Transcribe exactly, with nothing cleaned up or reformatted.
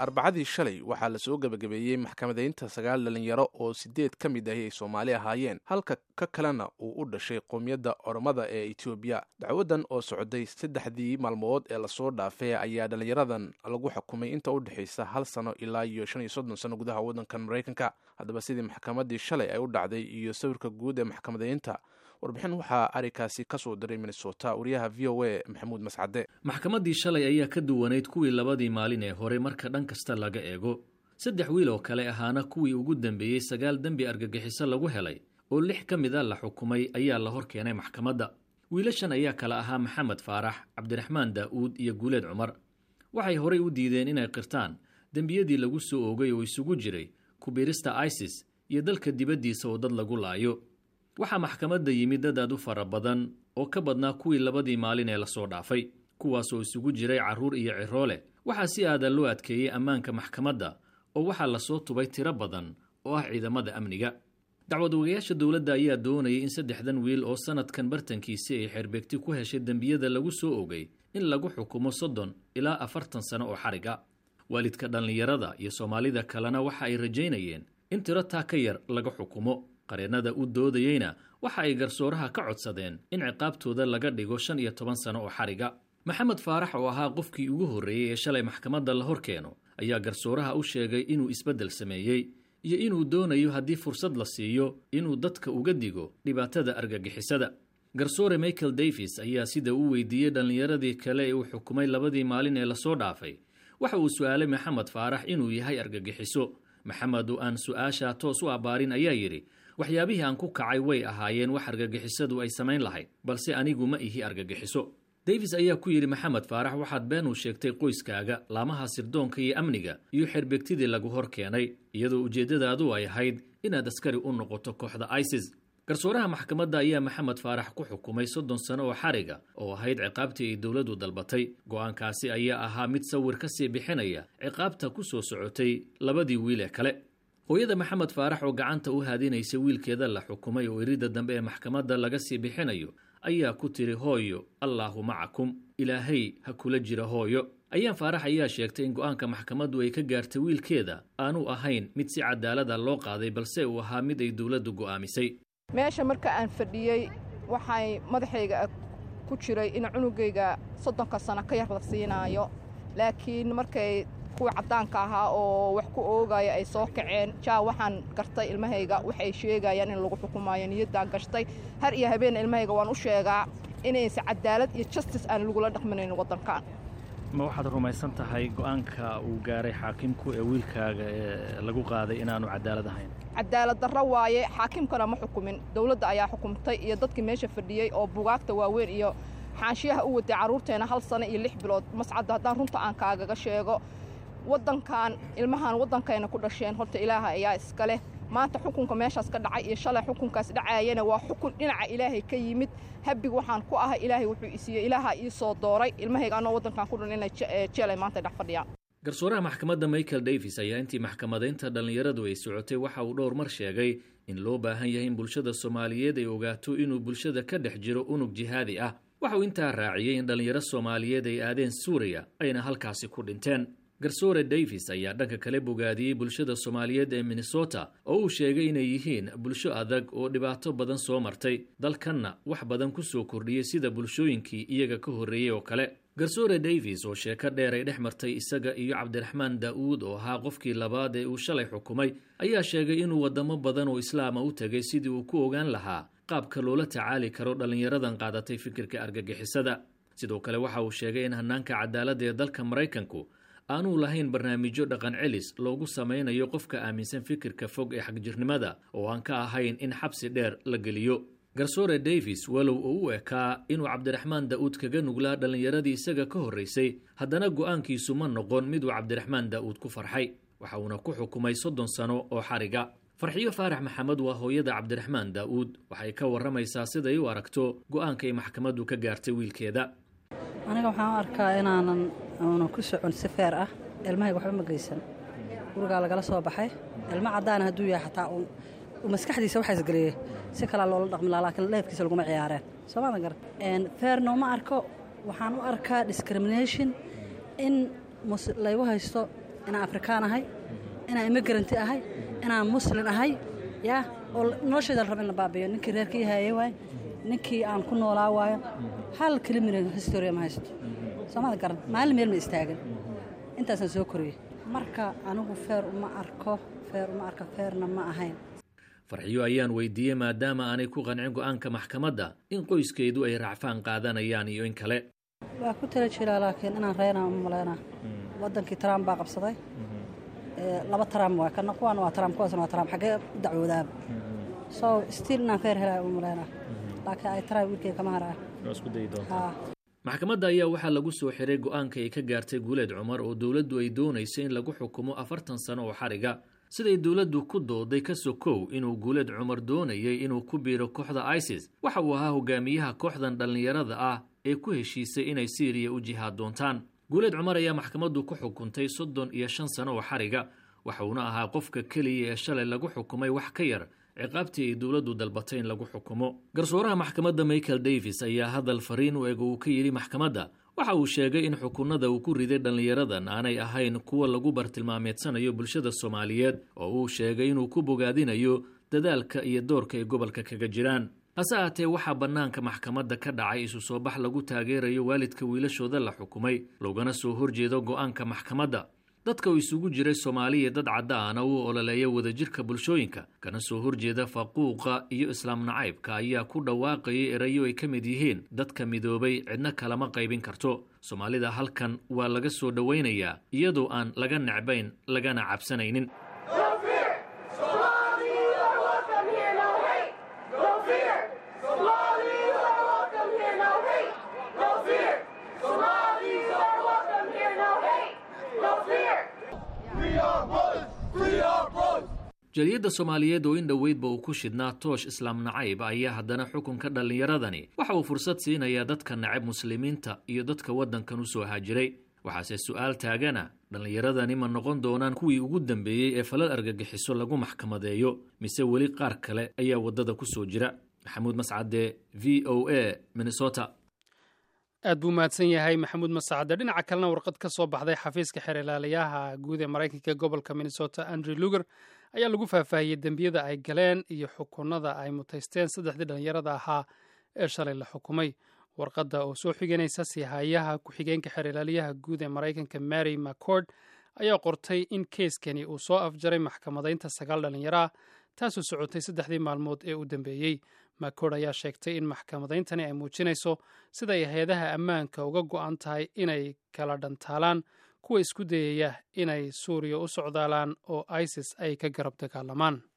arbacadii shalay waxaa lasoo gebagabeeyey maxkamadeynta sagaal dhalinyaro oo sideed ka mid ahi ay soomaali ahaayeen halka ka kalena uu u dhashay qowmiyadda oromada ee etoobiya. dacwadan oo socday saddexdii maalmood ee lasoo dhaafay ayaa dhalinyaradan lagu xukumay inta u dhexaysa hal sano ilaa iyo shan iyo soddon sano gudaha waddankan maraykanka. haddaba sidii maxkamadii shalay ay u dhacday iyo sawirka guud ee maxkamadeynta, warbixin waxaa arikaasi ka soo diray Minnesota wariyaha V O A Maxamuud Mascade. maxkamadii shalay ayaa ka duwaneyd kuwii labadii maalin ee hore marka dhan kasta laga eego. saddex wiil oo kale ahaana kuwii ugu dambeeyey sagaal dembi argagixiso lagu helay oo lix ka mid a la xukumay ayaa la hor keenay maxkamadda. wiilashan ayaa kala ahaa Maxamed Faarax, Cabdiraxmaan Daa'uud iyo Guuleed Cumar. waxay horey u diideen inay qirtaan dembiyadii lagu soo oogay oo isugu jiray ku biirista ISIS iyo dalka dibaddiisa oo dad lagu laayo. waxaa maxkamadda yimid dad aad u fara badan oo ka badnaa kuwii labadii maalin ee lasoo dhaafay, kuwaasoo isugu jiray carruur iyo ciroole. waxaa si aadan loo adkeeyey ammaanka maxkamadda oo waxaa lasoo tubay tiro badan oo ah ciidamada amniga. dacwad ogayaasha dowladda ayaa doonayay in saddexdan wiil oo sanadkan bartankiisi ay xerbeegti ku heshay dembiyada lagu soo ogay in lagu xukumo soddon ilaa afartan sano oo xariga. waalidka dhallinyarada iyo soomaalida kalena waxa ay rajaynayeen in tiro taa ka yar laga xukumo. qareennada u doodayeyna waxa ay garsooraha ka codsadeen in ciqaabtooda laga dhigo shan iyo toban sano oo xariga. maxamed faarax oo ahaa qofkii ugu horreeyey ee shalay maxkamadda la hor keeno ayaa garsooraha u sheegay inuu isbeddel sameeyey iyo inuu doonayo haddii fursad la siiyo inuu dadka uga digo dhibaatada argagixisada. garsoore Michael Davis ayaa sida uu weydiiyey dhallinyaradii kale ee uu xukumay labadii maalin ee lasoo dhaafay. waxa uu su'aalay maxamed faarax inuu yahay argagixiso. maxamed oo aan su'aasha toos u abbaarin ayaa yidhi, waxyaabihii aan ku kacay way ahaayeen wax argagixisadu ay samayn lahayd, balse anigu ma ihi argagixiso. Davis ayaa ku yidhi maxamed faarax, waxaad been u sheegtay qoyskaaga, laamaha sirdoonka iyo amniga iyo xerbeegtidii lagu hor keenay, iyadoo ujeeddadaadu ay ahayd inaad askari u noqoto kooxda ISIS. garsooraha maxkamadda ayaa maxamed faarax ku xukumay soddon sano oo xariga oo ahayd ciqaabtii ay dowladdu dalbatay. go'aankaasi ayaa ahaa mid sawir ka sii bixinaya ciqaabta ku soo socotay labadii wiil ee kale. hooyada maxamed faarax oo gacanta u haadinaysa wiilkeeda la xukumay oo eridda dambe ee maxkamadda laga sii bixinayo ayaa ku tiri, hooyo, allaahu macakum, ilaahay ha kula jira hooyo. ayaan faarax ayaa sheegtay in go'aanka maxkamaddu ay ka gaartay wiilkeeda aanu ahayn mid si cadaalada loo qaaday, balse uu ahaa mid ay dowladdu go'aamisay. meesha marka aan fadhiyey waxay madaxayga ku jiray in cunugayga soddonka sano ka yar la siinaayo, laakiin markay kuwa caddaanka ahaa oo wax ku oogaya ay soo kaceen, jaa waxaan gartay ilmahayga waxay sheegayaan in lagu xukumaayo. niyaddaan gashtay har iyo habeen ilmahayga waan u sheegaa inaysan cadaalad iyo justice aan lagula dhaqminayn waddankan. ma waxaad rumaysan tahay go'aanka uu gaaray xaakimku ee wiilkaaga ee lagu qaaday inaanu cadaalad ahayn? cadaalad darro waaye, xaakimkana ma xukumin, dowladda ayaa xukumtay iyo dadkii meesha fadhiyey oo bugaagta waaweyn iyo xaanshiyaha u waday carruurteena hal sano iyo lix bilood. mascadda haddaan runta aan kaagaga sheego, waddankan ilmahan waddankayna ku dhasheen, horta ilaaha ayaa iska leh. maanta xukunka meeshaas ka dhacay iyo shalay xukunkaas dhacaayana waa xukun dhinaca ilaahay ka yimid. habig waxaan ku ahay ilaahay wuxuu isiiyey, ilaaha ii soo dooray ilmahayga anoo waddankan ku dhan inay jeelay maanta dhex fadhiyaan. garsooraha maxkamadda Michael Davis ayaa intii maxkamadeynta dhallinyaradu ay socotay waxa uu dhowr mar sheegay in loo baahan yahay in bulshada Soomaaliyeed ay ogaato inuu bulshada ka dhex jiro unug jihaadi ah. waxa uu intaa raaciyey in dhallinyaro Soomaaliyeed ay aadeen Suuriya ayna halkaasi ku dhinteen. garsoore Davis ayaa dhanka kale bogaadiyey bulshada Soomaaliyeed ee Minnesota oo uu sheegay inay yihiin bulsho adag oo dhibaato badan soo martay, dalkanna wax badan ku soo kordhiyey sida bulshooyinkii iyaga ka horreeyey oo kale. garsoore Davis oo sheeko dheer ay dhex martay isaga iyo Cabdiraxmaan Daa'uud oo ahaa qofkii labaad ee uu shalay xukumay ayaa sheegay inuu wadamo badan oo islaama u tagay sidii uu ku ogaan lahaa qaabka loola tacaali karo dhallinyaradan qaadatay fikirka argagixisada. sidoo kale waxa uu sheegay in hanaanka cadaaladda ee dalka Maraykanku aanu lahayn barnaamijyo dhaqan celis loogu samaynayo qofka aaminsan fikirka fog ee xagjirnimada oo aan ka ahayn in xabsi dheer la geliyo. garsoore Davis walow uu u ekaa inuu Cabdiraxmaan Daa'uud kaga nuglaa dhallinyaradii isaga ka horreysay, haddana go'aankiisu ma noqon mid uu Cabdiraxmaan Daa'uud ku farxay. waxa uuna ku xukumay soddon sano oo xariga. farxiyo faarax maxamed waa hooyada Cabdiraxmaan Daa'uud. waxay ka warramaysaa siday u aragto go'aanka ay maxkamaddu ka gaartay wiilkeeda. aniga waxaan u arkaa inaanan aanu ku socon si feer ah, ilmahayga waxba ma geysan. gurigaa lagala soo baxay, ilmo caddaan hadduu yahay xataa uu maskaxdiisa waxaa isgeliyey si kalaa loola dhaqmi lahaa, laakiin leefkiisa laguma ciyaareen. soo maadan garan feerna uma arko. waxaan u arkaa discrimination in laygu haysto inaan afrikaan ahay inaan immigrant ahay inaan muslim ahay yaa oo noloshayda la rabo in la baabiyo ninkii reerkii haayay waay ninkii aan ku noolaa waayo hal kelimina historia ma haysto soomada garan maalin meel ma istaagan intaasaan soo koriyey marka anigu feer uma arko feer uma arka feerna ma ahayn farxiyo ayaan weydiiyey maadaama aanay ku qancin go'aanka maxkamadda in qoyskeedu ay racfaan qaadanayaan iyo in kale waa ku tala jiraa laakiin inaan reynaa uma malaynaa waddankii trump baa qabsaday laba trump waa kana kuwaana waa trump kuwaasna waa trump xaggee u dacwoodaaba so stiil inaan feer helaa uma malaynaa laakiin ay trump wiilkay kama haraa maxkamadda ayaa waxaa lagu soo xiray go'aanka ay ka gaartay Guuleed Cumar oo dawladdu ay doonayso in lagu xukumo afartan sano oo xariga siday dawladdu ku dooday ka sokow inuu Guuleed Cumar doonayay inuu ku biiro kooxda ISIS waxa uu ahaa hogaamiyaha kooxdan dhalinyarada ah ee ku heshiisay inay Syria u jihaad doontaan Guuleed Cumar ayaa maxkamaddu ku xukuntay soddon iyo shan sano oo xariga waxa uu ahaa qofka kaliya ee shalay lagu xukumay wax ka yar ciqaabtii ay dawladdu dalbatay in lagu xukumo garsooraha maxkamadda Michael Davis ayaa hadal fariin u eg uu ka yiri maxkamadda waxa uu sheegay in xukunada uu ku riday dhalinyaradan aanay ahayn kuwa lagu bartilmaameedsanayo bulshada Soomaaliyeed oo uu sheegay inuu ku bogaadinayo dadaalka iyo doorka ay gobolka kaga jiraan hase ahaatee waxaa bannaanka maxkamadda ka dhacay isu soo bax lagu taageerayo waalidka wiilashooda la xukumay loogana soo horjeedo go'aanka maxkamadda dadka uu isugu jiray Soomaaliya dad cadaana uu ololeeyo wadajirka bulshooyinka kana soo horjeeda faquuqa iyo islaam nacaybka ayaa ku dhawaaqay erayo ay kamid yihiin dadka midoobay cidna kala ma qaybin karto Soomaalida halkan waa laga soo dhaweynayaa iyadoo aan laga nacbayn lagana cabsanaynin jaliyada Soomaaliyeed oo in dhaweydba uu ku shidnaa toosh islaam nacayb ayaa haddana xukunka dhalinyaradani waxa uu fursad siinayaa dadka nacayb muslimiinta iyo dadka waddankan u soo haajiray waxaase su'aal taagana dhalinyaradani ma noqon doonaan kuwii ugu dambeeyey ee falal argagixiso lagu maxkamadeeyo mise weli qaar kale ayaa waddada ku soo jira maxamuud mascade v o a Minnesota aad buu mahadsan yahay maxamuud mascade dhinaca kalena warqad ka soo baxday xafiiska xeer ilaaliyaha guud ee Mareykanka gobolka Minnesota Andrew Lugar ayaa lagu faahfaahiyey dembiyada ay galeen iyo xukunada ay mutaysteen saddexdii dhalinyarada ahaa ee shalay la xukumay warqadda oo soo xiganaysa sihayaha ku-xigeenka xeer ilaaliyaha guud ee Mareykanka Mary McCord ayaa qortay in keeskani uu soo afjaray maxkamadaynta sagaal dhalinyaro ah taasoo socotay saddexdii maalmood ee u dambeeyey McCord ayaa sheegtay in maxkamadayntani ay muujinayso sida ay hay-adaha ammaanka uga go'an tahay inay kala dhantaalaan kuwa isku dayaya inay Suuriya u socdaalaan oo ISIS ay ka garab dagaalamaan